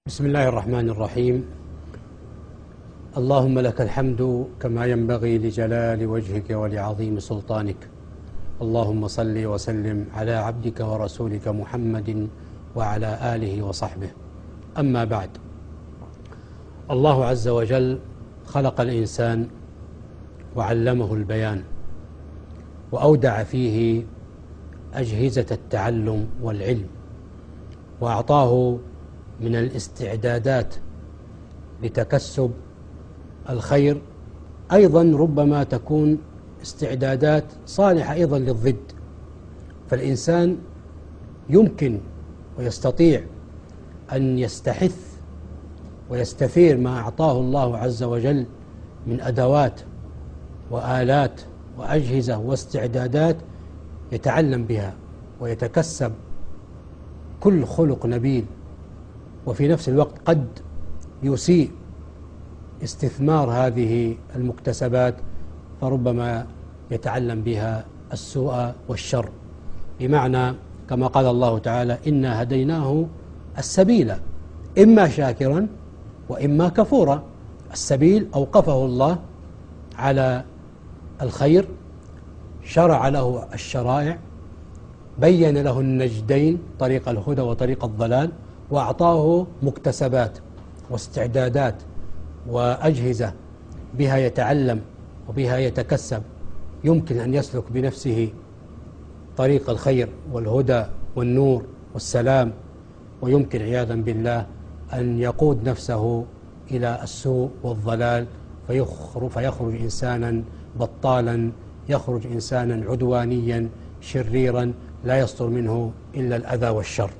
بسم الله الرحمن الرحيم. اللهم لك الحمد كما ينبغي لجلال وجهك ولعظيم سلطانك. اللهم صل وسلم على عبدك ورسولك محمد وعلى آله وصحبه. أما بعد، الله عز وجل خلق الإنسان وعلمه البيان، وأودع فيه أجهزة التعلم والعلم، وأعطاه من الاستعدادات لتكسب الخير. أيضا ربما تكون استعدادات صالحة أيضا للضد، فالإنسان يمكن ويستطيع أن يستحث ويستثير ما أعطاه الله عز وجل من أدوات وآلات وأجهزة واستعدادات يتعلم بها ويتكسب كل خلق نبيل، وفي نفس الوقت قد يسيء استثمار هذه المكتسبات، فربما يتعلم بها السوء والشر. بمعنى كما قال الله تعالى: إنا هديناه السبيل إما شاكرا وإما كفورا. السبيل أوقفه الله على الخير، شرع له الشرائع، بين له النجدين، طريق الهدى وطريق الضلال، وأعطاه مكتسبات واستعدادات وأجهزة بها يتعلم وبها يتكسب، يمكن أن يسلك بنفسه طريق الخير والهدى والنور والسلام، ويمكن عياذا بالله أن يقود نفسه إلى السوء والضلال، فيخرج إنسانا بطالا، يخرج إنسانا عدوانيا شريرا لا يصدر منه إلا الأذى والشر.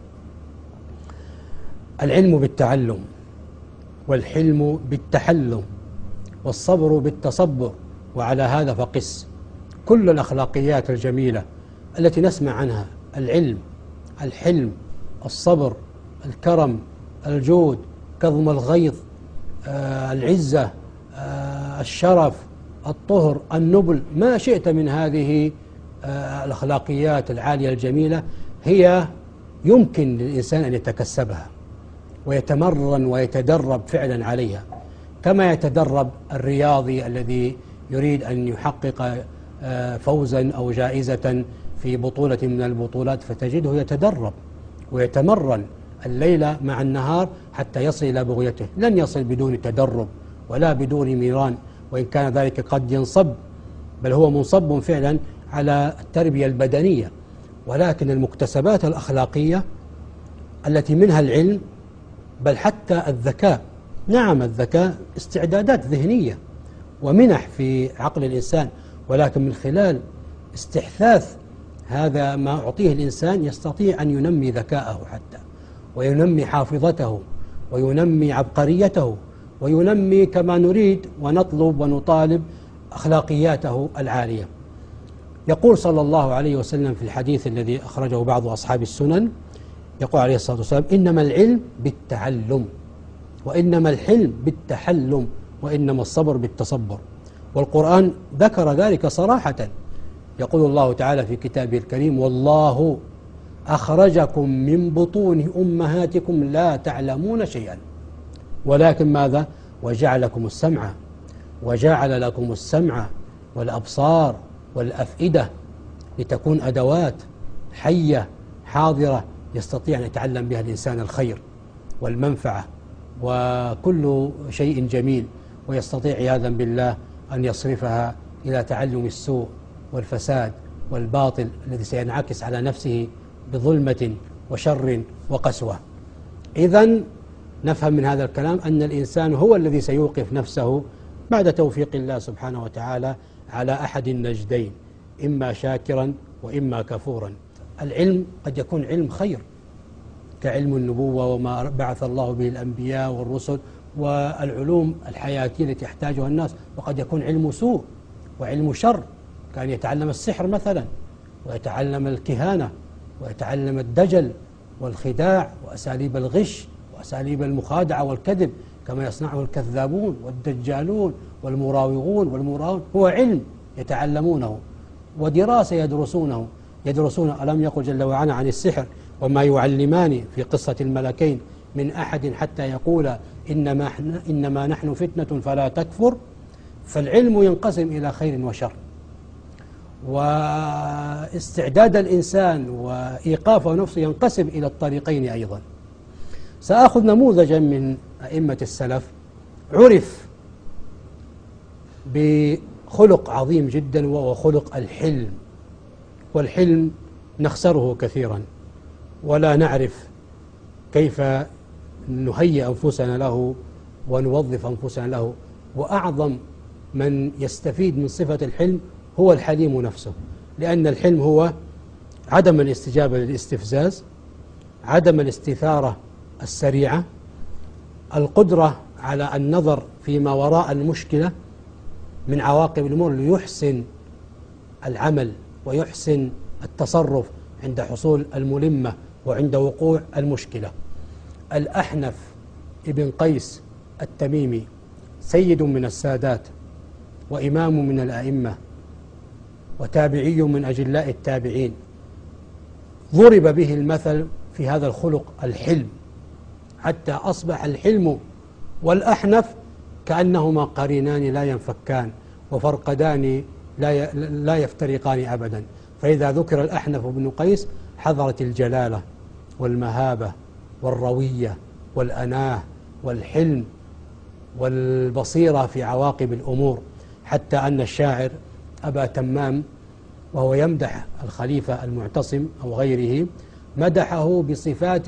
العلم بالتعلم، والحلم بالتحلم، والصبر بالتصبر، وعلى هذا فقس كل الأخلاقيات الجميلة التي نسمع عنها: العلم، الحلم، الصبر، الكرم، الجود، كظم الغيظ، العزة، الشرف، الطهر، النبل، ما شئت من هذه الأخلاقيات العالية الجميلة هي يمكن للإنسان أن يتكسبها ويتمرن ويتدرب فعلا عليها، كما يتدرب الرياضي الذي يريد أن يحقق فوزا أو جائزة في بطولة من البطولات، فتجده يتدرب ويتمرن الليل مع النهار حتى يصل إلى بغيته. لن يصل بدون تدرب ولا بدون ميران، وإن كان ذلك قد ينصب، بل هو منصب فعلا على التربية البدنية. ولكن المكتسبات الأخلاقية التي منها العلم، بل حتى الذكاء، نعم الذكاء استعدادات ذهنية ومنح في عقل الإنسان، ولكن من خلال استحثاث هذا ما أعطيه الإنسان يستطيع أن ينمي ذكاءه حتى، وينمي حافظته، وينمي عبقريته، وينمي كما نريد ونطلب ونطالب أخلاقياته العالية. يقول صلى الله عليه وسلم في الحديث الذي أخرجه بعض أصحاب السنن، يقول عليه الصلاة والسلام: إنما العلم بالتعلم، وإنما الحلم بالتحلم، وإنما الصبر بالتصبر. والقرآن ذكر ذلك صراحة، يقول الله تعالى في كتابه الكريم: والله أخرجكم من بطون أمهاتكم لا تعلمون شيئا، ولكن ماذا؟ وجعل لكم السمع والأبصار والأفئدة لتكون أدوات حية حاضرة يستطيع أن يتعلم بها الإنسان الخير والمنفعة وكل شيء جميل، ويستطيع عياذا بالله أن يصرفها إلى تعلم السوء والفساد والباطل الذي سينعكس على نفسه بظلمة وشر وقسوة. إذن نفهم من هذا الكلام أن الإنسان هو الذي سيوقف نفسه بعد توفيق الله سبحانه وتعالى على أحد النجدين، إما شاكرا وإما كفورا. العلم قد يكون علم خير كعلم النبوة وما بعث الله به الأنبياء والرسل والعلوم الحياتية التي يحتاجها الناس، وقد يكون علم سوء وعلم شر، كان يتعلم السحر مثلا، ويتعلم الكهانة، ويتعلم الدجل والخداع وأساليب الغش وأساليب المخادعة والكذب، كما يصنعه الكذابون والدجالون والمراوغون. هو علم يتعلمونه ودراسة يدرسون. ألم يقل جل وعلا عن السحر: وما يعلمان في قصة الملكين من أحد حتى يقول إنما نحن فتنة فلا تكفر. فالعلم ينقسم إلى خير وشر، واستعداد الإنسان وإيقاف نفسه ينقسم إلى الطريقين أيضا. سأخذ نموذجا من أئمة السلف عرف بخلق عظيم جدا، وهو خلق الحلم. والحلم نخسره كثيرا ولا نعرف كيف نهيئ أنفسنا له ونوظف أنفسنا له. وأعظم من يستفيد من صفة الحلم هو الحليم نفسه، لأن الحلم هو عدم الاستجابة للاستفزاز، عدم الاستثارة السريعة، القدرة على النظر فيما وراء المشكلة من عواقب الأمور ليحسن العمل ويحسن التصرف عند حصول الملمة وعند وقوع المشكلة. الأحنف ابن قيس التميمي سيد من السادات وإمام من الأئمة وتابعي من أجلاء التابعين، ضرب به المثل في هذا الخلق الحلم، حتى أصبح الحلم والأحنف كأنهما قرينان لا ينفكان وفرقدان لا يفترقان أبدا. فإذا ذكر الأحنف بن قيس حضرت الجلالة والمهابة والروية والأناه والحلم والبصيرة في عواقب الأمور، حتى أن الشاعر أبا تمام وهو يمدح الخليفة المعتصم أو غيره مدحه بصفات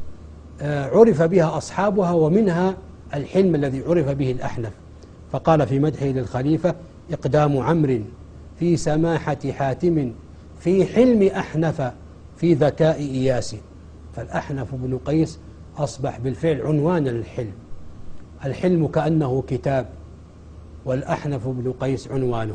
عرف بها أصحابها، ومنها الحلم الذي عرف به الأحنف. فقال في مدحه للخليفة: إقدام عمرو في سماحة حاتم في حلم أحنف في ذكاء إياس. فالأحنف بن قيس أصبح بالفعل عنوانا للحلم. الحلم كأنه كتاب، والأحنف بن قيس عنوانه.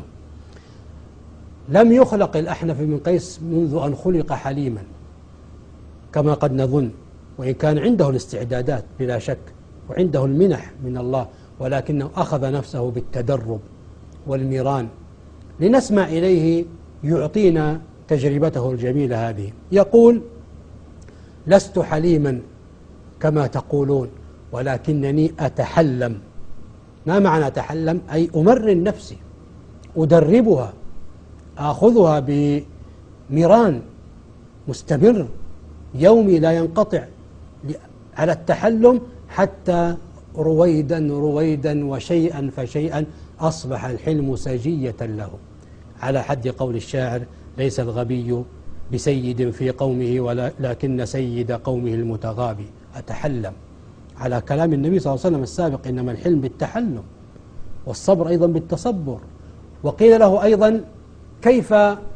لم يخلق الأحنف بن قيس منذ أن خلق حليما كما قد نظن، وإن كان عنده الاستعدادات بلا شك وعنده المنح من الله، ولكنه أخذ نفسه بالتدرب والميران. لنسمع إليه يعطينا تجربته الجميلة هذه. يقول: لست حليما كما تقولون ولكنني أتحلم. ما معنى أتحلم؟ أي أمرن نفسي، أدربها، آخذها بميران مستمر يومي لا ينقطع على التحلم، حتى رويدا رويدا وشيئا فشيئا أصبح الحلم سجية له. على حد قول الشاعر: ليس الغبي بسيد في قومه ولكن سيد قومه المتغابي. أتحلم على كلام النبي صلى الله عليه وسلم السابق: إنما الحلم بالتحلم، والصبر أيضا بالتصبر. وقيل له أيضا: كيف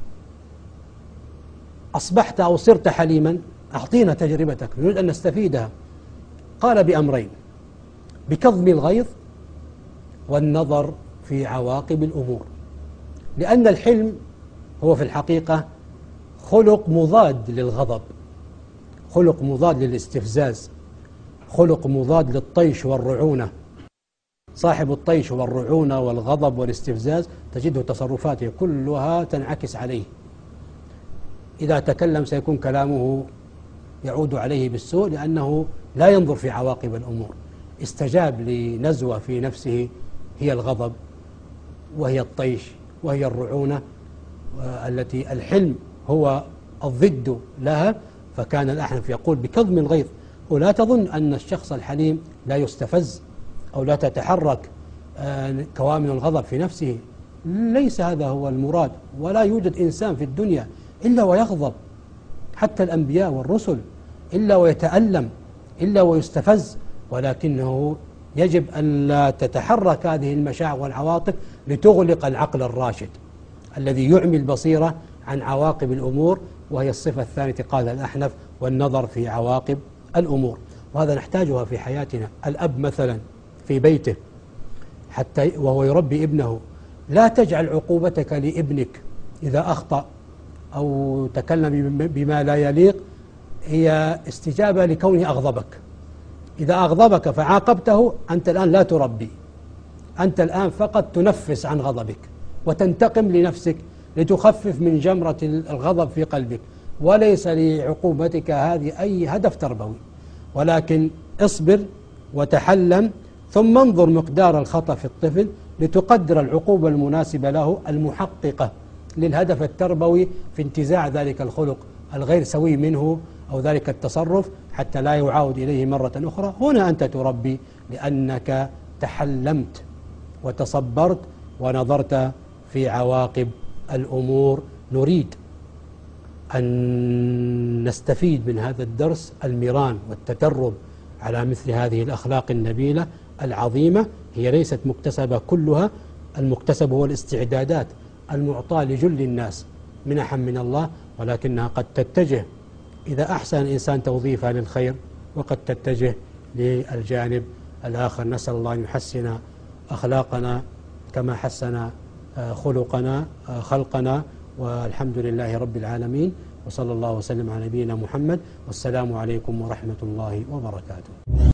أصبحت أو صرت حليما؟ أعطينا تجربتك نريد أن نستفيدها. قال: بأمرين: بكظم الغيظ والنظر في عواقب الأمور. لأن الحلم هو في الحقيقة خلق مضاد للغضب، خلق مضاد للاستفزاز، خلق مضاد للطيش والرعونة. صاحب الطيش والرعونة والغضب والاستفزاز تجده تصرفاته كلها تنعكس عليه. إذا تكلم سيكون كلامه يعود عليه بالسوء، لأنه لا ينظر في عواقب الأمور. استجاب لنزوة في نفسه هي الغضب وهي الطيش وهي الرعونة، التي الحلم هو الضد لها. فكان الأحنف يقول: بكظم الغيظ. ولا تظن أن الشخص الحليم لا يستفز أو لا تتحرك كوامن الغضب في نفسه، ليس هذا هو المراد. ولا يوجد إنسان في الدنيا إلا ويغضب، حتى الأنبياء والرسل، إلا ويتألم، إلا ويستفز. ولكنه يجب أن لا تتحرك هذه المشاعر والعواطف لتغلق العقل الراشد الذي يعمي البصيرة عن عواقب الأمور، وهي الصفة الثانية قال الأحنف: والنظر في عواقب الأمور. وهذا نحتاجها في حياتنا. الأب مثلا في بيته حتى وهو يربي ابنه: لا تجعل عقوبتك لابنك إذا أخطأ أو تكلم بما لا يليق هي استجابة لكونه أغضبك. إذا أغضبك فعاقبته، أنت الآن لا تربي، أنت الآن فقط تنفس عن غضبك وتنتقم لنفسك لتخفف من جمرة الغضب في قلبك، وليس لعقوبتك هذه أي هدف تربوي. ولكن اصبر وتحلم، ثم انظر مقدار الخطأ في الطفل لتقدر العقوبة المناسبة له المحققة للهدف التربوي في انتزاع ذلك الخلق الغير سوي منه أو ذلك التصرف حتى لا يعاود إليه مرة أخرى. هنا أنت تربي لأنك تحلمت وتصبرت ونظرت في عواقب الأمور. نريد أن نستفيد من هذا الدرس المران والتدرب على مثل هذه الأخلاق النبيلة العظيمة. هي ليست مكتسبة كلها، المكتسب هو الاستعدادات المعطاة لجل الناس منحا من الله، ولكنها قد تتجه إذا أحسن الإنسان توظيفها للخير، وقد تتجه للجانب الآخر. نسأل الله أن يحسن أخلاقنا كما حسن خلقنا، والحمد لله رب العالمين، وصلى الله وسلم على نبينا محمد، والسلام عليكم ورحمة الله وبركاته.